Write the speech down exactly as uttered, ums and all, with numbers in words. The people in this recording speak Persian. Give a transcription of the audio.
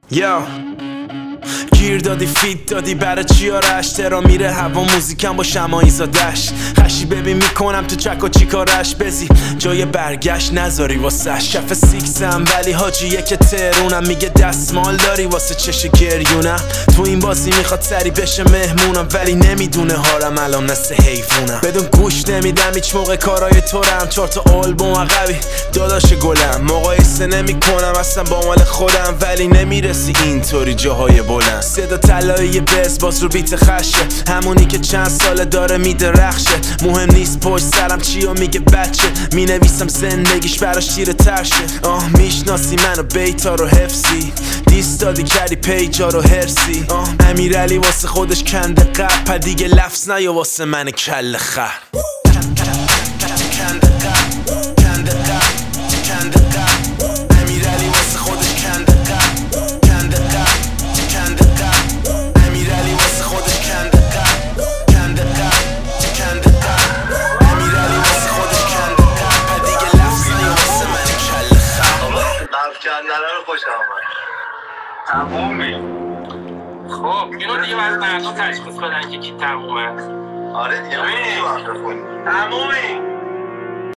یا گیر دادی فیت دادی برای چی آرش ترا میره هوا موزیکم با شمایی زادش خشی ببین میکنم تو چک و چی کارش بزی جای برگشت نذاری واسه شف سیکسم ولی حاجیه که ترونم میگه دستمال داری واسه چش گریونم تو این بازی میخواد سری بشه مهمونم ولی نمیدونه هارم الان مثل حیوونم بدون گوش نمیدم هیچ موقع کارای تورم چهار تا آلبوم عقبی داداش گلم مقایسه نمی کنم اصلا با مال خودم ولی نمیرسی اینطوری جاهای بلند صدا طلایی بس باز رو بیت خشه همونی که چند ساله داره میدرخشه مهم نیست پشت سرم چی و میگه بچه مینویسم زندگیش براش تیره ترشه آه میشناسی منو بیتا رو حفظی دیستادی کردی پیجا رو هرسی آه امیرعلی واسه خودش کنده قب پر دیگه لفظ نیا واسه من کل خر کندنه رو خوش آمد تمومی خب اینو دیگه باید مردم تشخیص بدن که کی تمومه آره دیگه تمومی